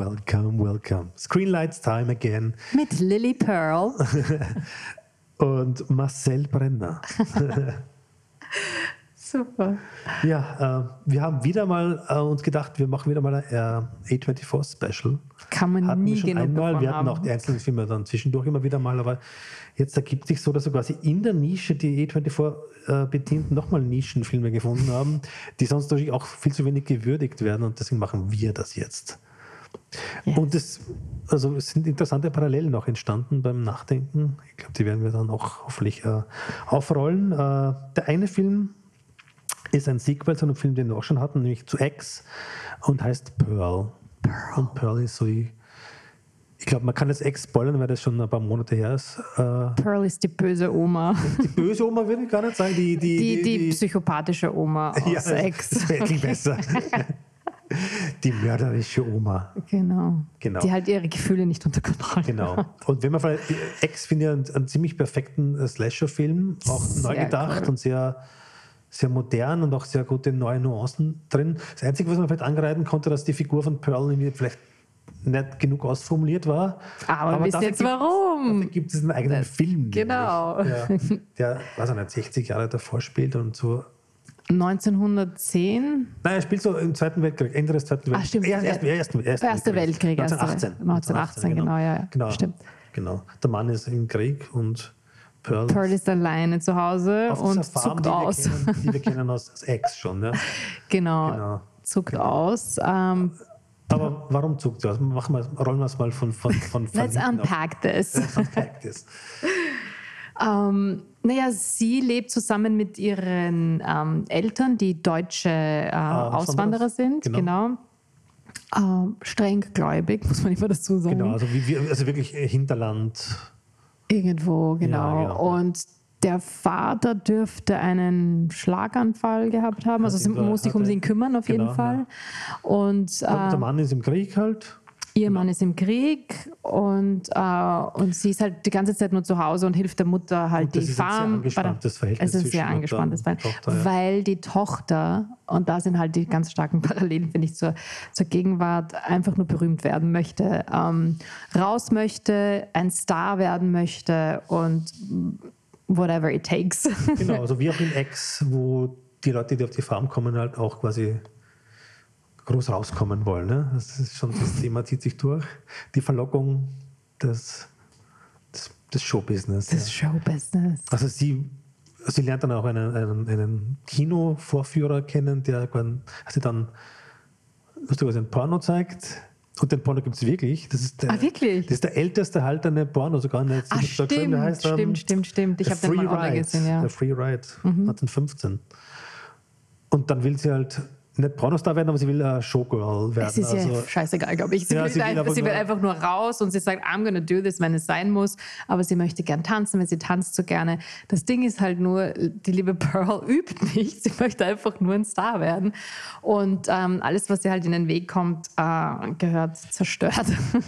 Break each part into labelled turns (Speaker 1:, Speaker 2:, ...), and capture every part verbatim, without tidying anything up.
Speaker 1: welcome, welcome. Screenlights time again.
Speaker 2: Mit Lily Pearl.
Speaker 1: Und Marcel Brenner.
Speaker 2: Super.
Speaker 1: Ja, äh, wir haben wieder mal äh, uns gedacht, wir machen wieder mal ein äh, A vierundzwanzig Special.
Speaker 2: Kann man
Speaker 1: hatten
Speaker 2: nie
Speaker 1: wir schon
Speaker 2: genug
Speaker 1: einmal.
Speaker 2: davon
Speaker 1: Wir hatten
Speaker 2: haben.
Speaker 1: auch die einzelnen Filme dann zwischendurch immer wieder mal, aber jetzt ergibt sich so, dass wir quasi in der Nische, die A vierundzwanzig äh, bedient, nochmal Nischenfilme gefunden haben, die sonst natürlich auch viel zu wenig gewürdigt werden und deswegen machen wir das jetzt. Yes. Und es, also es sind interessante Parallelen noch entstanden beim Nachdenken. Ich glaube, die werden wir dann auch hoffentlich äh, aufrollen. Äh, der eine Film ist ein Sequel zu einem Film, den wir auch schon hatten, nämlich zu X und heißt Pearl. Pearl. Und Pearl ist so die, ich glaube, man kann jetzt X spoilern, weil das schon ein paar Monate her ist. Äh,
Speaker 2: Pearl ist die böse Oma.
Speaker 1: Die böse Oma würde ich gar nicht sagen. Die, die,
Speaker 2: die, die,
Speaker 1: die,
Speaker 2: die psychopathische Oma aus
Speaker 1: ja,
Speaker 2: X.
Speaker 1: Das wäre okay. besser. Die mörderische Oma.
Speaker 2: Genau.
Speaker 1: genau.
Speaker 2: Die halt ihre Gefühle nicht unter Kontrolle
Speaker 1: Genau.
Speaker 2: hat.
Speaker 1: Und wenn man vielleicht, X finde ich einen, einen ziemlich perfekten Slasher-Film, auch sehr neu gedacht cool. und sehr, sehr modern und auch sehr gute neue Nuancen drin. Das Einzige, was man vielleicht angreifen konnte, dass die Figur von Pearl vielleicht nicht genug ausformuliert war.
Speaker 2: Aber, Aber wisst jetzt gibt, warum?
Speaker 1: Dafür gibt es einen eigenen das, Film.
Speaker 2: Genau.
Speaker 1: Ja, der, weiß ich nicht, sechzig Jahre davor spielt und so.
Speaker 2: neunzehnhundertzehn?
Speaker 1: Nein, er spielt so im Zweiten Weltkrieg, Ende des Zweiten Weltkriegs.
Speaker 2: Ah, stimmt.
Speaker 1: Erst, erst, erst, erst
Speaker 2: Erster Weltkrieg.
Speaker 1: neunzehnhundertachtzehn.
Speaker 2: neunzehnhundertachtzehn, genau, ja, ja.
Speaker 1: Genau,
Speaker 2: stimmt.
Speaker 1: Genau. Der Mann ist im Krieg und Pearl,
Speaker 2: Pearl ist alleine zu Hause und
Speaker 1: Farm,
Speaker 2: zuckt
Speaker 1: die
Speaker 2: aus.
Speaker 1: Wir kennen, die wir kennen aus X schon. Ja.
Speaker 2: Genau,
Speaker 1: genau,
Speaker 2: zuckt
Speaker 1: genau.
Speaker 2: aus. Ähm,
Speaker 1: Aber warum zuckt sie aus? Machen wir, rollen wir es mal von, von, von, von
Speaker 2: Let's unpack this.
Speaker 1: Let's unpack this.
Speaker 2: Ähm, naja, sie lebt zusammen mit ihren ähm, Eltern, die deutsche äh, ah, Auswanderer sind. Genau. genau. Ähm, streng gläubig, muss man immer dazu sagen.
Speaker 1: Genau, also, wie, also wirklich Hinterland.
Speaker 2: Irgendwo, genau. Ja, genau. Und der Vater dürfte einen Schlaganfall gehabt haben. Also sie muss sich um ihn kümmern, auf genau, jeden Fall. Ja. Und, äh,
Speaker 1: der Mann ist im Krieg halt.
Speaker 2: Ihr Mann ist im Krieg und, äh, und sie ist halt die ganze Zeit nur zu Hause und hilft der Mutter halt und das die
Speaker 1: ist
Speaker 2: Farm.
Speaker 1: Ein sehr angespanntes Verhältnis.
Speaker 2: Es ist ein sehr angespanntes Verhältnis, Tochter, ja. Weil die Tochter, und da sind halt die ganz starken Parallelen, finde ich, zur, zur Gegenwart, einfach nur berühmt werden möchte, ähm, raus möchte, ein Star werden möchte und whatever it takes.
Speaker 1: Genau, also wie auch in X, wo die Leute, die auf die Farm kommen, halt auch quasi groß rauskommen wollen. Ne? Das ist schon, das Thema zieht sich durch. Die Verlockung des, des, des Showbusiness.
Speaker 2: Des
Speaker 1: ja.
Speaker 2: Showbusiness.
Speaker 1: Also sie, sie lernt dann auch einen, einen, einen Kinovorführer kennen, der sie dann lustigerweise ein Porno zeigt. Und den Porno gibt es wirklich. Das ist der,
Speaker 2: ah, wirklich?
Speaker 1: Das ist der älteste erhaltene Porno, sogar nicht.
Speaker 2: Ah, stimmt, der heißt, stimmt, um, stimmt, stimmt. Ich habe den mal online gesehen. Ja.
Speaker 1: Der Free Ride, mhm. neunzehnhundertfünfzehn. Und dann will sie halt nicht Pornostar werden, aber sie will eine Showgirl werden.
Speaker 2: Es ist also, ja scheißegal, glaube ich. Sie, ja, will, sie, will, einfach, sie will einfach nur raus und sie sagt, I'm gonna do this, wenn es sein muss. Aber sie möchte gern tanzen, wenn sie tanzt so gerne. Das Ding ist halt nur, die liebe Pearl übt nicht. Sie möchte einfach nur ein Star werden. Und ähm, alles, was ihr halt in den Weg kommt, äh, gehört zerstört.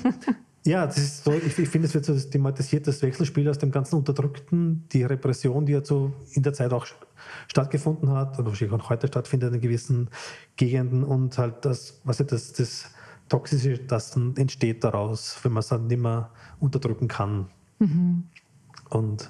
Speaker 1: Ja, das ist so, ich, ich finde, es wird so thematisiert, das Wechselspiel aus dem ganzen Unterdrückten, die Repression, die ja so in der Zeit auch stattgefunden hat oder wahrscheinlich auch heute stattfindet in gewissen Gegenden und halt das, was ja das, das Toxische, das dann entsteht daraus, wenn man es dann nicht mehr unterdrücken kann. Mhm. Und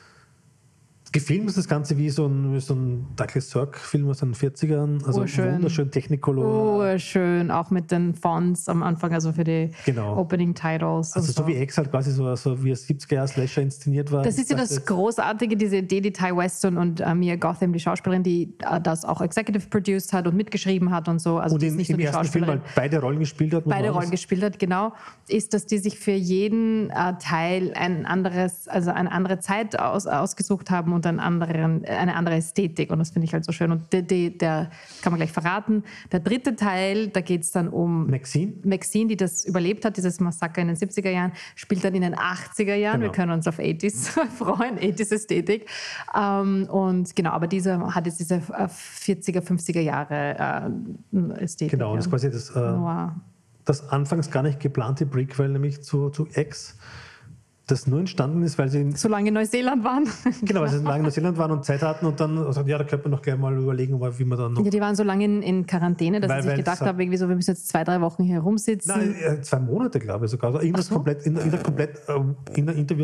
Speaker 1: gefilmt ist das Ganze wie so ein, wie so ein Douglas Sirk-Film aus den vierzigern, also
Speaker 2: urschön.
Speaker 1: Wunderschön Technicolor.
Speaker 2: Urschön, auch mit den Fonts am Anfang, also für die genau. Opening Titles.
Speaker 1: Also so,
Speaker 2: so
Speaker 1: wie X halt quasi so, so wie ein siebziger-Jahre-Slasher inszeniert war.
Speaker 2: Das ist ja das Großartige, diese Idee, die Ty Weston und uh, Mia Gotham, die Schauspielerin, die uh, das auch executive produced hat und mitgeschrieben hat und so. Also
Speaker 1: und in,
Speaker 2: nicht
Speaker 1: im
Speaker 2: nur die
Speaker 1: ersten Film halt beide Rollen gespielt hat.
Speaker 2: Beide Rollen gespielt hat, genau. Ist, dass die sich für jeden uh, Teil ein anderes, also eine andere Zeit aus, ausgesucht haben und einen anderen eine andere Ästhetik und das finde ich halt so schön. Und der, der, der kann man gleich verraten. Der dritte Teil, da geht es dann um
Speaker 1: Maxine.
Speaker 2: Maxine, die das überlebt hat, dieses Massaker in den siebziger Jahren, spielt dann in den achtziger Jahren. Genau. Wir können uns auf achtziger freuen, achtziger Ästhetik. Ähm, und genau, aber dieser hat jetzt diese vierziger, fünfziger Jahre äh, Ästhetik.
Speaker 1: Genau, und das ist quasi das, äh, das anfangs gar nicht geplante Prequel, nämlich zu, zu X. das nur entstanden ist, weil sie...
Speaker 2: So lange in Neuseeland waren.
Speaker 1: Genau, weil sie lange in Neuseeland waren und Zeit hatten und dann gesagt, ja, da könnte man noch gleich mal überlegen, wie man dann noch...
Speaker 2: Ja, die waren so lange in, in Quarantäne, dass weil, sie sich gedacht haben, irgendwie so, wir müssen jetzt zwei, drei Wochen hier rumsitzen.
Speaker 1: Nein, zwei Monate, glaube ich sogar. Also irgendwas so? komplett, in, in der komplett, in der Interview...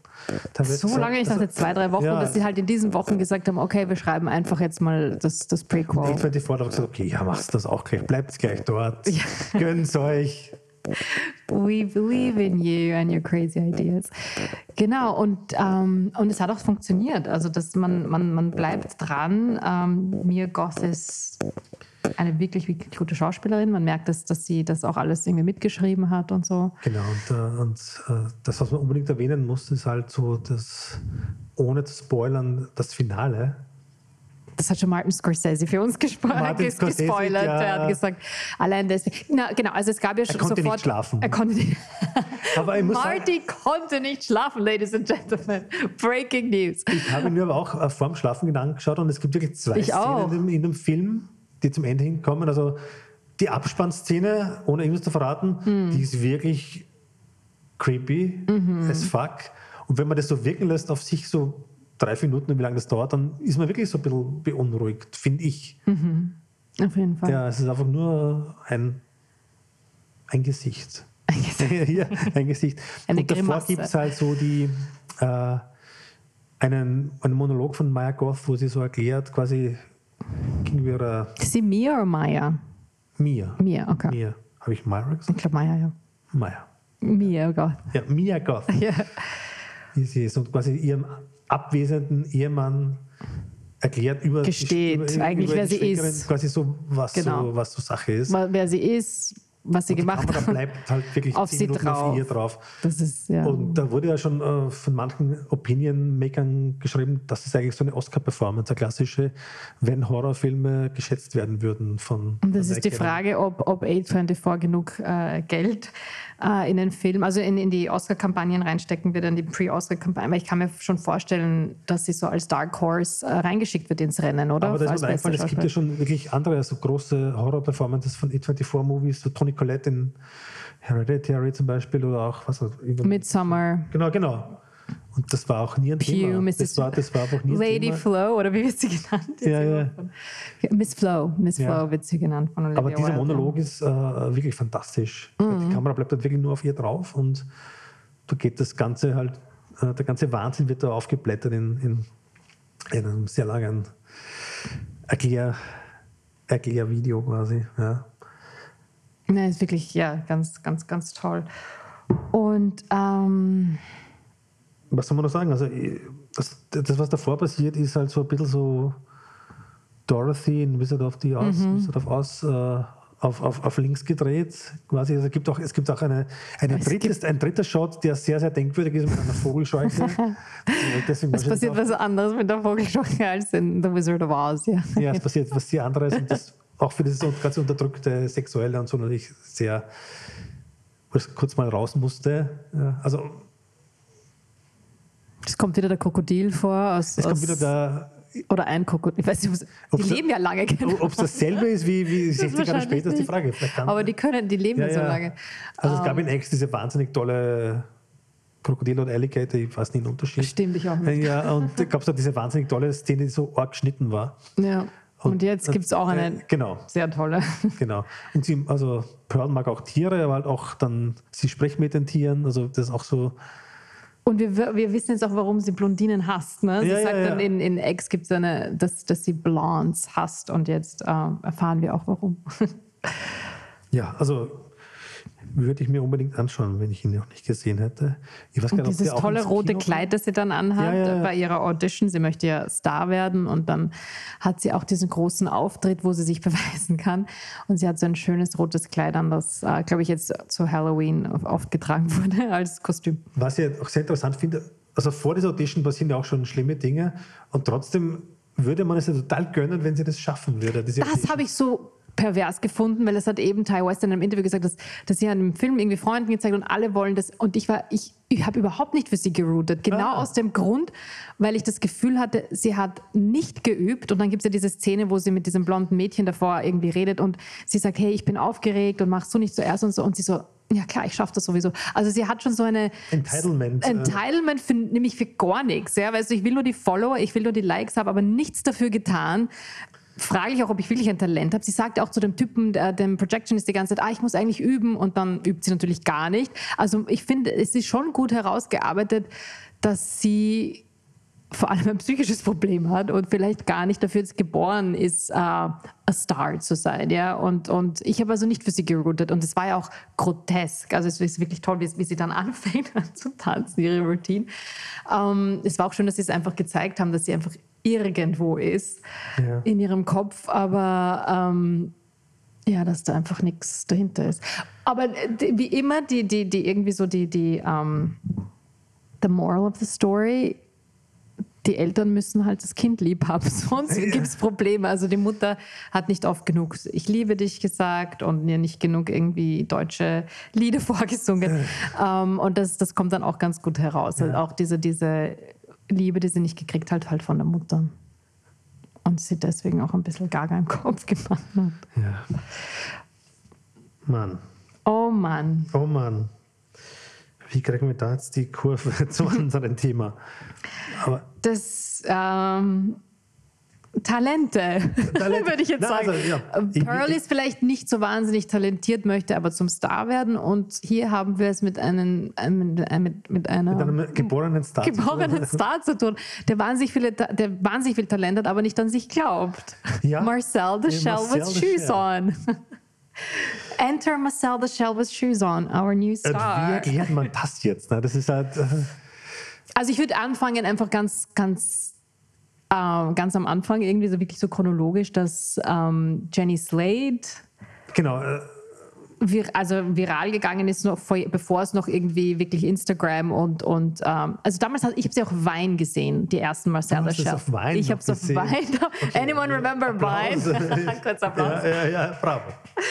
Speaker 2: So lange, ich dachte zwei, drei Wochen, ja. dass sie halt in diesen Wochen gesagt haben, okay, wir schreiben einfach jetzt mal das, das Prequel.
Speaker 1: A vierundzwanzig hat gesagt, okay, ja, machst das auch gleich, bleibt gleich dort, ja. Gönn's euch.
Speaker 2: We believe in you and your crazy ideas. Genau, und, ähm, und es hat auch funktioniert. Also, dass man, man, man bleibt dran. Ähm, Mia Goth ist eine wirklich, wirklich gute Schauspielerin. Man merkt, dass, dass sie das auch alles irgendwie mitgeschrieben hat und so.
Speaker 1: Genau, und, äh, und äh, das, was man unbedingt erwähnen muss, ist halt so, dass, ohne zu spoilern, das Finale.
Speaker 2: Das hat schon Martin Scorsese für uns gespo-
Speaker 1: Martin Scorsese,
Speaker 2: gespoilert.
Speaker 1: ja.
Speaker 2: Er hat gesagt, allein deswegen. Na, genau, also es gab ja schon
Speaker 1: er konnte
Speaker 2: sofort.
Speaker 1: Nicht schlafen.
Speaker 2: Er konnte nicht.
Speaker 1: Aber ich muss
Speaker 2: Marty
Speaker 1: sagen,
Speaker 2: konnte nicht schlafen, Ladies and Gentlemen. Breaking News.
Speaker 1: Ich habe ihn mir aber auch äh, vorm Schlafen angeschaut und es gibt wirklich zwei
Speaker 2: ich
Speaker 1: Szenen in dem, in dem Film, die zum Ende hinkommen. Also die Abspannszene, ohne irgendwas zu verraten, mhm. die ist wirklich creepy mhm. as fuck. Und wenn man das so wirken lässt auf sich so drei, vier Minuten, wie lange das dauert, dann ist man wirklich so ein bisschen beunruhigt, finde ich.
Speaker 2: Mhm. Auf jeden Fall.
Speaker 1: Ja, es ist einfach nur ein, ein Gesicht.
Speaker 2: Ein Gesicht.
Speaker 1: Ja, ein Gesicht.
Speaker 2: Eine
Speaker 1: und davor gibt es halt so die, äh, einen, einen Monolog von Mia Goth, wo sie so erklärt, quasi gegenüber ihrer...
Speaker 2: Ist sie Mia oder Maya?
Speaker 1: Mia.
Speaker 2: Mia, okay.
Speaker 1: Mia. Habe ich Myra gesagt?
Speaker 2: Ich glaube Maya, ja.
Speaker 1: Maya.
Speaker 2: Mia Goth.
Speaker 1: Ja, Mia Goth.
Speaker 2: Ja.
Speaker 1: Sie ist und quasi ihrem abwesenden Ehemann erklärt über...
Speaker 2: Gesteht
Speaker 1: über, über,
Speaker 2: eigentlich,
Speaker 1: über
Speaker 2: wer sie ist.
Speaker 1: Quasi so, was,
Speaker 2: genau.
Speaker 1: so, was so Sache ist.
Speaker 2: Wer sie ist, was sie
Speaker 1: und
Speaker 2: gemacht hat.
Speaker 1: Da bleibt halt wirklich
Speaker 2: auf
Speaker 1: zehn
Speaker 2: sie
Speaker 1: Minuten
Speaker 2: drauf.
Speaker 1: auf ihr drauf.
Speaker 2: Das ist, ja.
Speaker 1: Und da wurde ja schon äh, von manchen Opinion-Makern geschrieben, das ist eigentlich so eine Oscar-Performance, eine klassische, wenn Horrorfilme geschätzt werden würden von...
Speaker 2: Und das
Speaker 1: von
Speaker 2: ist die Frage, ob, ob A vierundzwanzig genug äh, Geld äh, in den Film, also in, in die Oscar-Kampagnen reinstecken wird, in die Pre-Oscar-Kampagnen, weil ich kann mir schon vorstellen, dass sie so als Dark Horse äh, reingeschickt wird ins Rennen, oder?
Speaker 1: Aber das ist mir eingefallen, es gibt ja schon wirklich andere, so große Horror-Performances von A vierundzwanzig-Movies, so Toni Collette in Hereditary zum Beispiel oder auch was
Speaker 2: Midsommar.
Speaker 1: Genau, genau. Und das war auch nie ein
Speaker 2: Pew,
Speaker 1: Thema.
Speaker 2: Missus
Speaker 1: Das war, das war einfach nie ein
Speaker 2: Lady
Speaker 1: Thema.
Speaker 2: Flo, oder wie wird sie genannt?
Speaker 1: Ja, ja.
Speaker 2: Miss Flo, Miss
Speaker 1: Ja.
Speaker 2: Flo wird sie genannt von Olivia
Speaker 1: Aber dieser
Speaker 2: Wilde.
Speaker 1: Monolog ist äh, wirklich fantastisch.
Speaker 2: Mhm.
Speaker 1: Die Kamera bleibt halt wirklich nur auf ihr drauf und da geht das Ganze halt, äh, der ganze Wahnsinn wird da aufgeblättert in, in, in einem sehr langen Erklär, Erklärvideo quasi. Ja.
Speaker 2: Ja, ist wirklich, ja, ganz, ganz, ganz toll. Und ähm,
Speaker 1: was soll man noch sagen? Also das, das, was davor passiert, ist halt so ein bisschen so Dorothy in Wizard of the Oz, mhm. Wizard of Oz äh, auf, auf, auf links gedreht. Quasi. Also es gibt auch, es gibt auch eine, eine drittes, ein dritter Shot, der sehr, sehr denkwürdig ist mit einer Vogelscheuche.
Speaker 2: Es passiert was anderes mit der Vogelscheuche als in The Wizard of Oz. Ja,
Speaker 1: ja es passiert was sehr anderes und das auch für dieses ganz unterdrückte Sexuelle und so natürlich sehr, wo es kurz mal raus musste. Ja, also
Speaker 2: es kommt wieder der Krokodil vor. Aus,
Speaker 1: es kommt
Speaker 2: aus,
Speaker 1: wieder der...
Speaker 2: Oder ein Krokodil. Ich weiß nicht, die
Speaker 1: ob's,
Speaker 2: leben ja lange. Genau.
Speaker 1: Ob es dasselbe ist wie, wie sechzig Jahre später, ist die Frage.
Speaker 2: Aber die können, die leben ja, ja so lange.
Speaker 1: Also um, es gab
Speaker 2: ähm,
Speaker 1: in X diese wahnsinnig tolle Krokodil und Alligator, ich weiß nicht den Unterschied.
Speaker 2: Stimmt, ich auch nicht.
Speaker 1: Ja, und da gab es da diese wahnsinnig tolle Szene, die so arg geschnitten war.
Speaker 2: Ja. Und, und jetzt gibt es auch eine
Speaker 1: äh, genau.
Speaker 2: sehr tolle.
Speaker 1: Genau. Und sie, also Pearl mag auch Tiere, aber halt auch dann, sie spricht mit den Tieren, also das ist auch so.
Speaker 2: Und wir, wir wissen jetzt auch, warum sie Blondinen hasst. Ne? Sie
Speaker 1: ja,
Speaker 2: sagt
Speaker 1: ja, ja.
Speaker 2: dann, in, in X gibt es eine, dass, dass sie Blondes hasst und jetzt äh, erfahren wir auch, warum.
Speaker 1: Ja, also würde ich mir unbedingt anschauen, wenn ich ihn noch nicht gesehen hätte. Ich weiß
Speaker 2: und
Speaker 1: gar nicht,
Speaker 2: dieses
Speaker 1: ob der
Speaker 2: tolle
Speaker 1: auch
Speaker 2: rote
Speaker 1: Kino
Speaker 2: Kleid, das sie dann anhat
Speaker 1: ja, ja, ja.
Speaker 2: bei ihrer Audition. Sie möchte ja Star werden und dann hat sie auch diesen großen Auftritt, wo sie sich beweisen kann. Und sie hat so ein schönes rotes Kleid an, das, äh, glaube ich, jetzt zu Halloween oft getragen wurde als Kostüm.
Speaker 1: Was ich auch sehr interessant finde, also vor dieser Audition passieren ja auch schon schlimme Dinge und trotzdem würde man es ja total gönnen, wenn sie das schaffen würde.
Speaker 2: Das habe ich so pervers gefunden, weil es hat eben Ty West in einem Interview gesagt, dass, dass sie einem Film irgendwie Freunden gezeigt und alle wollen das und ich war, ich, ich habe überhaupt nicht für sie geroutet, genau ah. aus dem Grund, weil ich das Gefühl hatte, sie hat nicht geübt und dann gibt es ja diese Szene, wo sie mit diesem blonden Mädchen davor irgendwie redet und sie sagt, hey, ich bin aufgeregt und machst du nicht zuerst und so und sie so, ja klar, ich schaffe das sowieso. Also sie hat schon so eine
Speaker 1: Entitlement.
Speaker 2: Entitlement für, nämlich für gar nichts. Ja? Weißt du, ich will nur die Follower, ich will nur die Likes haben, aber nichts dafür getan. Frage ich auch, ob ich wirklich ein Talent habe. Sie sagt auch zu dem Typen, der, dem Projectionist die ganze Zeit, ah, ich muss eigentlich üben, und dann übt sie natürlich gar nicht. Also ich finde, es ist schon gut herausgearbeitet, dass sie vor allem ein psychisches Problem hat und vielleicht gar nicht dafür geboren ist, uh, a Star zu sein. Ja? Und, und ich habe also nicht für sie gerootet. Und es war ja auch grotesk. Also es ist wirklich toll, wie, wie sie dann anfängt zu tanzen, ihre Routine. Um, es war auch schön, dass sie es einfach gezeigt haben, dass sie einfach irgendwo ist, ja, in ihrem Kopf. Aber ähm, ja, dass da einfach nichts dahinter ist. Aber die, wie immer, die, die, die irgendwie so die, die um, the moral of the story, die Eltern müssen halt das Kind lieb haben, sonst ja. gibt es Probleme. Also die Mutter hat nicht oft genug ich liebe dich gesagt und mir nicht genug irgendwie deutsche Lieder vorgesungen. Ja. Um, und das, das kommt dann auch ganz gut heraus. Ja. Also auch diese, diese Liebe, die sie nicht gekriegt hat, halt von der Mutter. Und sie deswegen auch ein bisschen gaga im Kopf gemacht hat.
Speaker 1: Ja. Mann.
Speaker 2: Oh Mann.
Speaker 1: Oh Mann. Wie kriegen wir da jetzt die Kurve zu unserem Thema? Aber
Speaker 2: das ähm, Talente, Talente. würde ich jetzt Na, sagen. Also, ja. Pearl ist vielleicht nicht so wahnsinnig talentiert, möchte aber zum Star werden. Und hier haben wir es mit einem, mit, mit, mit einer
Speaker 1: mit einem geborenen Star,
Speaker 2: geborenen zu, Star zu tun, der wahnsinnig, viele, der wahnsinnig viel Talent hat, aber nicht an sich glaubt. Ja. Marcel the Shell with shoes on. Enter Marcel the Shell with shoes on, our new star.
Speaker 1: Wie erklärt man das jetzt? Das ist halt... Äh
Speaker 2: Also ich würde anfangen, einfach ganz, ganz, äh, ganz am Anfang, irgendwie so wirklich so chronologisch, dass ähm, Jenny Slate,
Speaker 1: genau, äh,
Speaker 2: vir, also viral gegangen ist, noch vor, bevor es noch irgendwie wirklich Instagram und, und ähm, also damals, ich habe sie auch Vine gesehen, die ersten Marcel the Shell.
Speaker 1: Auf Vine
Speaker 2: ich habe es auf Vine. Okay. Anyone remember
Speaker 1: Applaus.
Speaker 2: Vine? Kurz Applaus.
Speaker 1: Ja, ja, ja, bravo.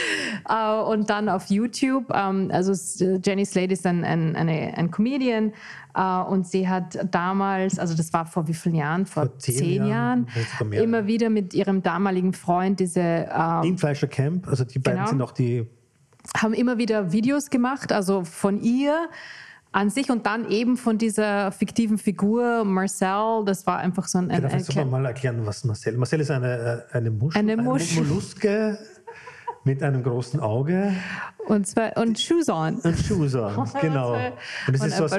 Speaker 2: Uh, und dann auf YouTube, um, also Jenny Slate ist ein, ein, eine, ein Comedian, uh, und sie hat damals, also das war vor wie vielen Jahren? Vor, vor zehn, zehn Jahren, Jahren immer wieder mit ihrem damaligen Freund diese... Uh,
Speaker 1: Im Fleischer Camp, also die beiden genau, sind auch die...
Speaker 2: haben immer wieder Videos gemacht, also von ihr an sich und dann eben von dieser fiktiven Figur Marcel. Das war einfach so ein...
Speaker 1: ein,
Speaker 2: ein
Speaker 1: Kannst du mal erklären, was Marcel... Marcel ist eine, eine Muschel,
Speaker 2: eine, Muschel.
Speaker 1: eine Molluske mit einem großen Auge.
Speaker 2: Und, zwar, und Shoes on.
Speaker 1: Und Shoes on, genau. Und das ist so eine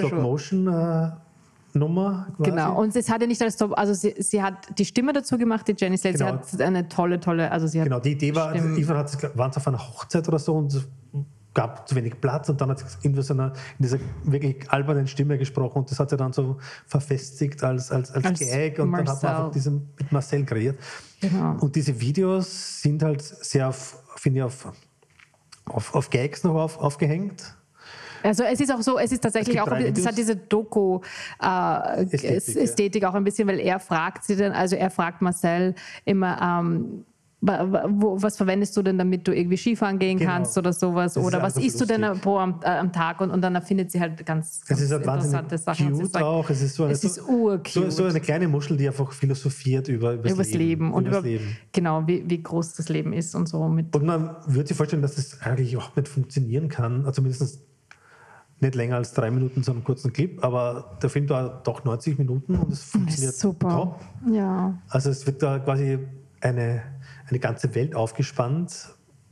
Speaker 1: Stop-Motion-Nummer. Äh,
Speaker 2: genau, und es hat ja nicht als Stop... Also sie, sie hat die Stimme dazu gemacht, die Jenny Slate. Genau. Sie hat eine tolle, tolle... Also sie hat
Speaker 1: genau, die Idee war, Ivan hat, waren auf einer Hochzeit oder so und es gab zu wenig Platz und dann hat sie in, so einer, in dieser wirklich albernen Stimme gesprochen und das hat sie dann so verfestigt als, als, als, als Gag und Marcel. Dann hat man einfach diesen mit Marcel kreiert. Genau. Und diese Videos sind halt sehr, finde ich, auf, auf, auf Gags noch auf, aufgehängt.
Speaker 2: Also es ist auch so, es ist tatsächlich auch, es hat diese Doku-Ästhetik äh, Ästhetik ja. auch ein bisschen, weil er fragt sie dann, also er fragt Marcel immer, ähm, Wo, was verwendest du denn, damit du irgendwie Skifahren gehen genau. kannst oder sowas? Oder was isst du denn pro am, äh, am Tag? Und, und dann erfindet sie halt ganz, ganz
Speaker 1: es ist halt
Speaker 2: interessante Sachen.
Speaker 1: Cute sagt, auch. Es ist so eine,
Speaker 2: es ist urcute.
Speaker 1: So, so eine kleine Muschel, die einfach philosophiert über, über
Speaker 2: das Leben. Leben. Und über,
Speaker 1: Leben.
Speaker 2: Genau, wie, wie groß das Leben ist und so. Mit
Speaker 1: und man würde sich vorstellen, dass das eigentlich auch nicht funktionieren kann. Also zumindest nicht länger als drei Minuten so einem kurzen Clip, aber der Film dauert doch neunzig Minuten und es funktioniert
Speaker 2: super.
Speaker 1: Top.
Speaker 2: Ja.
Speaker 1: Also es wird da quasi eine... eine ganze Welt aufgespannt.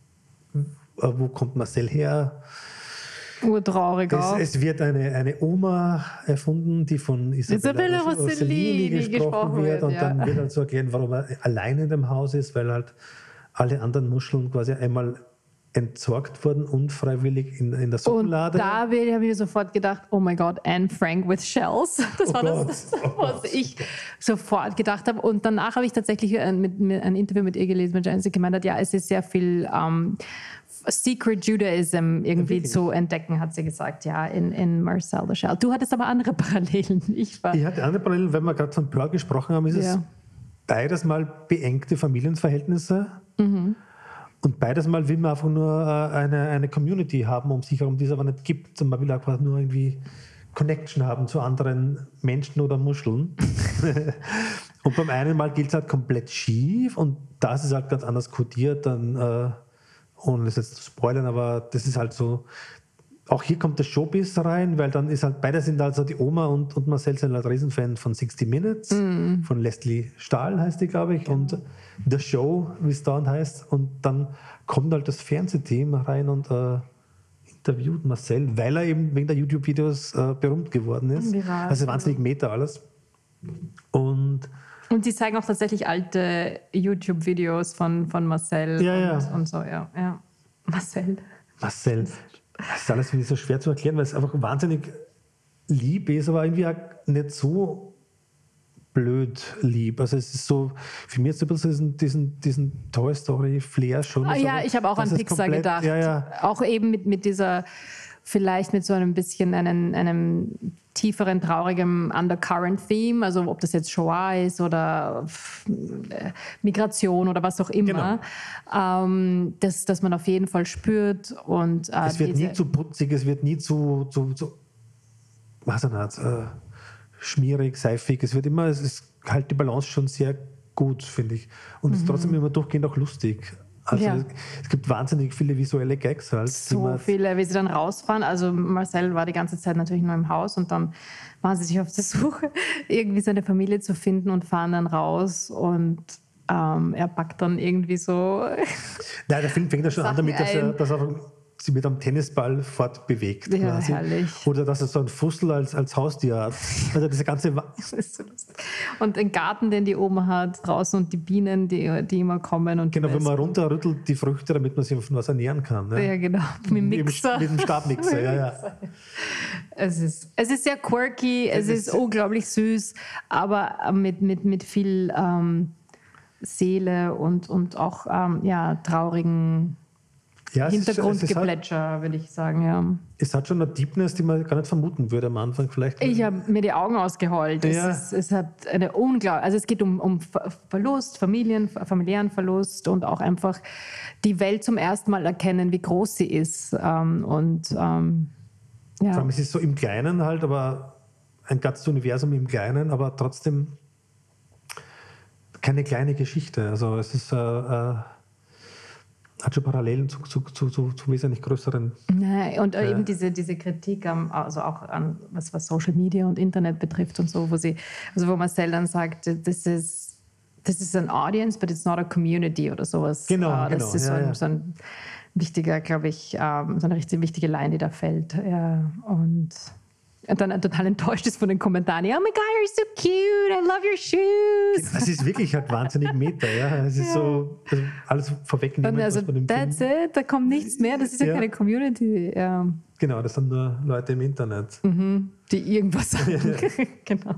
Speaker 1: Wo kommt Marcel her?
Speaker 2: Urtraurig auch.
Speaker 1: Es, es wird eine, eine Oma erfunden, die von Isabella,
Speaker 2: Isabella Rossellini gesprochen, gesprochen wird.
Speaker 1: wird und
Speaker 2: ja.
Speaker 1: dann wird halt so erklären, warum er allein in dem Haus ist, weil halt alle anderen Muscheln quasi einmal entsorgt wurden, unfreiwillig in, in der Suppenlade.
Speaker 2: Und da habe ich mir sofort gedacht, oh mein Gott, Anne Frank with Shells. Das
Speaker 1: oh
Speaker 2: war
Speaker 1: Gott,
Speaker 2: das,
Speaker 1: oh
Speaker 2: was
Speaker 1: Gott.
Speaker 2: ich sofort gedacht habe. Und danach habe ich tatsächlich ein, mit, mit, ein Interview mit ihr gelesen, mit Jane, sie gemeint hat, ja, es ist sehr viel um, Secret Judaism irgendwie ja, zu entdecken, hat sie gesagt, ja, in, in Marcel the Shell. Du hattest aber andere Parallelen. Ich, war
Speaker 1: ich hatte andere Parallelen, wenn wir gerade von Pearl gesprochen haben, ist ja. es beides mal beengte Familienverhältnisse. Mhm. Und beides Mal will man einfach nur eine, eine Community haben, um sich herum, die es aber nicht gibt. Und man will einfach nur irgendwie Connection haben zu anderen Menschen oder Muscheln. Und beim einen Mal gilt es halt komplett schief und das ist halt ganz anders kodiert. Dann, äh, ohne das jetzt zu spoilern, aber das ist halt so, auch hier kommt der Showbiz rein, weil dann ist halt, beide sind also die Oma und, und Marcel sind halt Riesenfan von sixty Minutes, mm. von Leslie Stahl heißt die, glaube ich, ja. und The Show, wie es dann heißt. Und dann kommt halt das Fernsehteam rein und äh, interviewt Marcel, weil er eben wegen der YouTube-Videos äh, berühmt geworden ist. Viral, also wahnsinnig Meta alles. Und
Speaker 2: Und sie zeigen auch tatsächlich alte YouTube-Videos von, von Marcel
Speaker 1: ja,
Speaker 2: und,
Speaker 1: ja.
Speaker 2: und so, ja. ja. Marcel.
Speaker 1: Marcel. Das ist alles finde ich so schwer zu erklären, weil es einfach wahnsinnig lieb ist, aber irgendwie auch nicht so blöd lieb. Also es ist so, für mich jetzt ein bisschen diesen, diesen, diesen Toy Story Flair schon.
Speaker 2: Ah, ja, ich habe auch an Pixar komplett, gedacht.
Speaker 1: Ja, ja.
Speaker 2: Auch eben mit, mit dieser, vielleicht mit so einem bisschen einem, einem tieferen, traurigem Undercurrent-Theme, also ob das jetzt Shoah ist oder Migration oder was auch immer, genau. ähm, das, dass man auf jeden Fall spürt. Und, äh,
Speaker 1: es wird nie zu putzig, es wird nie zu, zu, zu was auch nicht, äh, schmierig, seifig, es wird immer, es ist halt die Balance schon sehr gut, finde ich. Und mhm. es ist trotzdem immer durchgehend auch lustig. Also ja. es gibt wahnsinnig viele visuelle Gags halt.
Speaker 2: So viele, wie sie dann rausfahren. Also Marcel war die ganze Zeit natürlich nur im Haus und dann waren sie sich auf der Suche, irgendwie seine Familie zu finden und fahren dann raus und ähm, er packt dann irgendwie so.
Speaker 1: Nein, der Film fängt ja schon an damit, dass er, dass er sich mit einem Tennisball fortbewegt.
Speaker 2: Ja,
Speaker 1: quasi.
Speaker 2: Herrlich.
Speaker 1: Oder dass er so ein Fussel als, als Haustier hat. Also diese ganze
Speaker 2: das ist so lustig. Und den Garten, den die Oma hat, draußen und die Bienen, die, die immer kommen. Und
Speaker 1: genau, wenn man runterrüttelt die Früchte, damit man sich von was ernähren kann. Ne?
Speaker 2: Ja, genau. Mit dem Mixer.
Speaker 1: Mit dem Stabmixer, ja, ja.
Speaker 2: Es ist, es ist sehr quirky, es, es ist, ist unglaublich süß, aber mit, mit, mit viel ähm, Seele und, und auch ähm, ja, traurigen ja, Hintergrundgeplätscher, würde ich sagen, ja.
Speaker 1: Es hat schon eine Deepness, die man gar nicht vermuten würde am Anfang vielleicht.
Speaker 2: Ich habe mir die Augen ausgeheult. Ja. Es, ist, es hat eine unglaubliche, also es geht um, um Verlust, Familien, familiären Verlust und auch einfach die Welt zum ersten Mal erkennen, wie groß sie ist. Und ähm, ja.
Speaker 1: Vor allem, es ist so im Kleinen halt, aber ein ganzes Universum im Kleinen, aber trotzdem keine kleine Geschichte. Also es ist äh, äh, hat schon Parallelen zu, zu, zu, zu, zu wesentlich größeren.
Speaker 2: Nein, und äh, eben diese, diese Kritik, also auch an was, was Social Media und Internet betrifft und so, wo sie, also wo Marcel dann sagt, this is, this is an audience, but it's not a community oder sowas.
Speaker 1: Genau,
Speaker 2: uh, das
Speaker 1: genau.
Speaker 2: ist so,
Speaker 1: ja,
Speaker 2: ein,
Speaker 1: ja.
Speaker 2: so ein wichtiger, glaube ich, um, so eine richtig wichtige Line, die da fällt. Ja, und Und dann total enttäuscht ist von den Kommentaren. Oh my God, you're so cute, I love your shoes.
Speaker 1: Das ist wirklich halt wahnsinnig Meta, ja. Es ist ja. so, also alles vorwegnehmen.
Speaker 2: Also, was von dem that's Film. It, da kommt nichts mehr, das ist ja, ja. keine Community. Ja.
Speaker 1: Genau, das sind nur Leute im Internet.
Speaker 2: Mhm, die irgendwas sagen. Genau.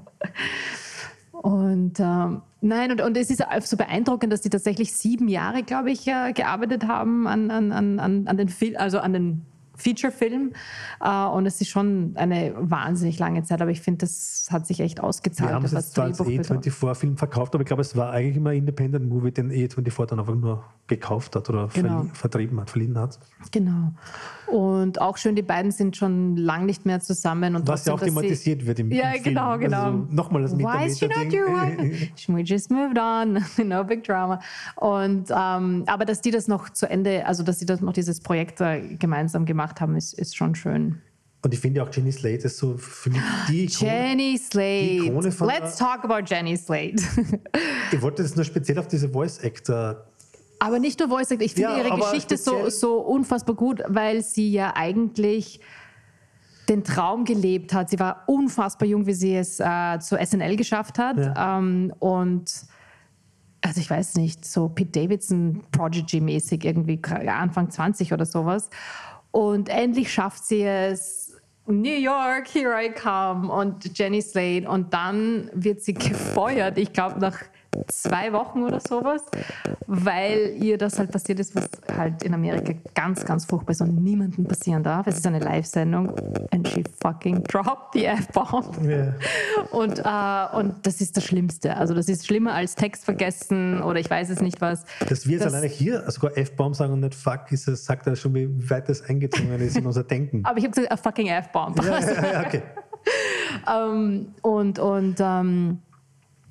Speaker 2: Und ähm, nein, und, und es ist so beeindruckend, dass die tatsächlich sieben Jahre, glaube ich, äh, gearbeitet haben an, an, an, an den Film, also an den Feature-Film. Uh, und es ist schon eine wahnsinnig lange Zeit, aber ich finde, das hat sich echt ausgezahlt.
Speaker 1: Wir haben es jetzt zwar als A vierundzwanzig-Film verkauft, aber ich glaube, es war eigentlich immer ein Independent-Movie, den A vierundzwanzig dann einfach nur gekauft hat oder genau. verlie- vertrieben hat, verliehen hat.
Speaker 2: Genau. Und auch schön, die beiden sind schon lang nicht mehr zusammen. Und
Speaker 1: was
Speaker 2: trotzdem,
Speaker 1: ja auch thematisiert
Speaker 2: sie,
Speaker 1: wird im,
Speaker 2: ja,
Speaker 1: im Film.
Speaker 2: Ja, genau, genau.
Speaker 1: Also nochmal das
Speaker 2: Why is she not your wife? We just moved on. No big drama. Und, ähm, aber dass die das noch zu Ende, also dass sie das noch dieses Projekt äh, gemeinsam gemacht haben, ist, ist schon schön.
Speaker 1: Und ich finde auch Jenny Slate ist so für mich die Ikone.
Speaker 2: Jenny Slate.
Speaker 1: Die Ikone von
Speaker 2: Let's talk about Jenny Slate.
Speaker 1: Ich wollte das nur speziell auf diese Voice-Actor.
Speaker 2: Aber nicht nur Voice Actor. Ich finde ja, ihre Geschichte so, so unfassbar gut, weil sie ja eigentlich den Traum gelebt hat. Sie war unfassbar jung, wie sie es äh, zu S N L geschafft hat. Ja. Ähm, und also ich weiß nicht, so Pete Davidson Prodigy-mäßig irgendwie Anfang zwanzig oder sowas. Und endlich schafft sie es. New York, here I come. Und Jenny Slate. Und dann wird sie gefeuert. Ich glaube, nach zwei Wochen oder sowas, weil ihr das halt passiert ist, was halt in Amerika ganz, ganz furchtbar ist und niemandem passieren darf. Es ist eine Live-Sendung and she fucking dropped the F-Bomb. Yeah. Und, äh, und das ist das Schlimmste. Also das ist schlimmer als Text vergessen oder ich weiß es nicht was.
Speaker 1: Dass wir jetzt alleine hier sogar F-Bomb sagen und nicht fuck, ist das, sagt er schon, wie weit das eingedrungen ist in unser Denken.
Speaker 2: Aber ich habe gesagt, a fucking F-Bomb.
Speaker 1: Ja, ja, ja, okay.
Speaker 2: um, und und um,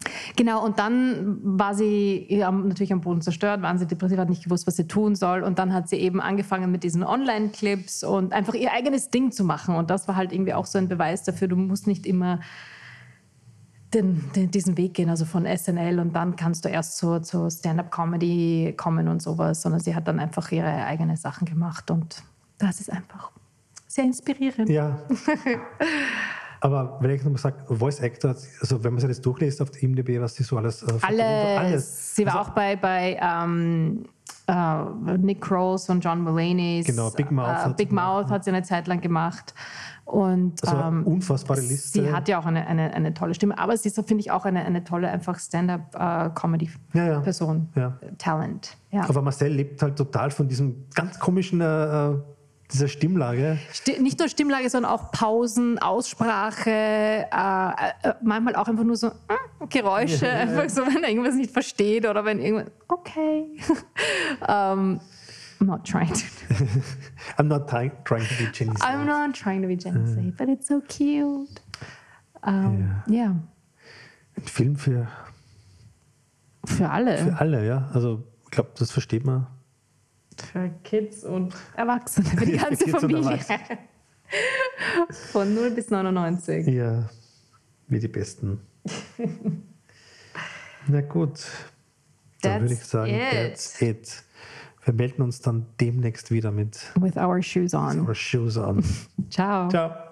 Speaker 2: Genau, und dann war sie ja, natürlich am Boden zerstört, wahnsinnig depressiv, hat nicht gewusst, was sie tun soll. Und dann hat sie eben angefangen mit diesen Online-Clips und einfach ihr eigenes Ding zu machen. Und das war halt irgendwie auch so ein Beweis dafür, du musst nicht immer den, den, diesen Weg gehen, also von S N L und dann kannst du erst zu, zu Stand-up-Comedy kommen und sowas, sondern sie hat dann einfach ihre eigenen Sachen gemacht und das ist einfach sehr inspirierend.
Speaker 1: Ja. Aber wenn ich nochmal sage, Voice Actor, also wenn man sich das durchliest auf der I M D B, was die so alles... Äh,
Speaker 2: alles.
Speaker 1: alles.
Speaker 2: Sie war
Speaker 1: also,
Speaker 2: auch bei, bei ähm, äh, Nick Kroll und John Mulaney.
Speaker 1: Genau, Big Mouth.
Speaker 2: Äh,
Speaker 1: hat
Speaker 2: Big
Speaker 1: sie
Speaker 2: Mouth hat sie eine Zeit lang gemacht. Und,
Speaker 1: also
Speaker 2: ähm,
Speaker 1: unfassbare Liste.
Speaker 2: Sie hat ja auch eine, eine, eine tolle Stimme, aber sie ist, finde ich, auch eine, eine tolle einfach Stand-up-Comedy-Person.
Speaker 1: Ja, ja. Ja.
Speaker 2: Talent. Ja.
Speaker 1: Aber Marcel lebt halt total von diesem ganz komischen... Äh, dieser Stimmlage.
Speaker 2: Sti- nicht nur Stimmlage, sondern auch Pausen, Aussprache, äh, äh, manchmal auch einfach nur so äh, Geräusche,
Speaker 1: Ja, ja,
Speaker 2: einfach so, wenn er irgendwas nicht versteht oder wenn irgendwas, okay. um, I'm not trying to.
Speaker 1: I'm not trying, trying to be Jenny Slate.
Speaker 2: I'm not trying to be Jenny Slate, but it's so cute. Um, ja. Yeah.
Speaker 1: Ein Film für,
Speaker 2: für alle.
Speaker 1: Für alle, ja. Also ich glaube, das versteht man.
Speaker 2: Für Kids und Erwachsene, für die ganze
Speaker 1: Kids
Speaker 2: Familie. Von null bis neunundneunzig.
Speaker 1: Ja, wie die Besten. Na gut, dann würde ich sagen,
Speaker 2: it.
Speaker 1: that's it. Wir melden uns dann demnächst wieder mit
Speaker 2: With our shoes on.
Speaker 1: With our shoes on.
Speaker 2: Ciao.
Speaker 1: Ciao.